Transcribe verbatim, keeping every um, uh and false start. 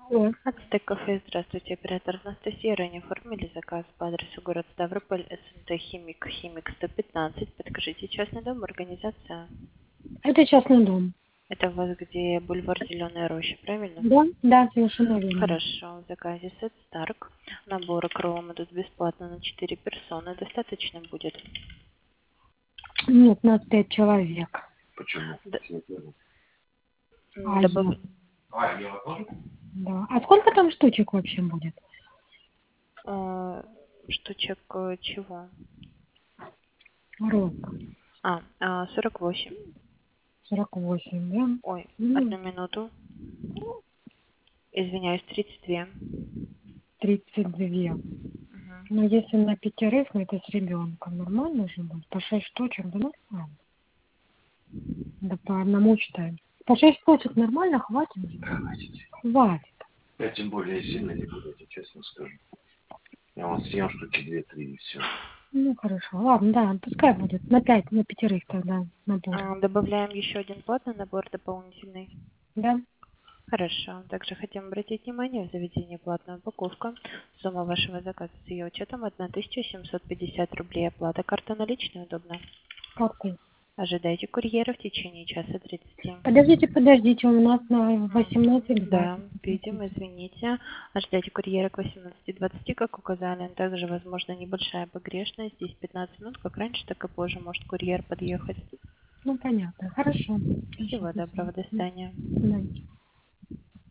Алло. Ацтек кафе, здравствуйте, оператор Анастасия. Ранее оформили заказ по адресу город Ставрополь, СНТ Химик, Химик сто пятнадцать. Подскажите, частный дом, организация? Это частный дом. Это у вас где бульвар Зеленая Роща, правильно? Да, да, совершенно верно. Хорошо, в заказе сет Старк. Наборы к роллам идут бесплатно на четыре персоны. Достаточно будет? Нет, нас пять человек. Почему? Д- А добав- я. Да. А сколько там штучек вообще будет? э, Штучек э, чего? Рот. А, а, сорок восемь. сорок восемь, да? Ой, Ну, одну минуту. Извиняюсь, тридцать два. тридцать два. Но если на пятерых, ну это с ребенком, нормально же будет? По шесть штучек, да нормально. Да по одному читаем. По шесть штучек нормально, хватит? Хватит. Хватит. Я тем более сильно не буду, я тебе честно скажу. Я вам съем штуки две-три и все. Ну хорошо, ладно, да, пускай будет. На пять, на пятерых тогда набор. А, Добавляем еще один платный набор дополнительный. Да? Хорошо. Также хотим обратить внимание в заведении платная упаковка. Сумма вашего заказа с ее учетом тысяча семьсот пятьдесят рублей. Оплата карта наличная удобно. Картой. Ожидайте курьера в течение часа тридцати. Подождите, подождите, у нас на восемнадцать Да, двадцать. видим, извините. Ожидайте курьера к восемнадцати двадцати, как указали. Также, возможно, небольшая погрешность. Здесь пятнадцать минут, как раньше, так и позже может курьер подъехать. Ну, понятно. Хорошо. Хорошо, Всего спасибо. доброго, до свидания. Да.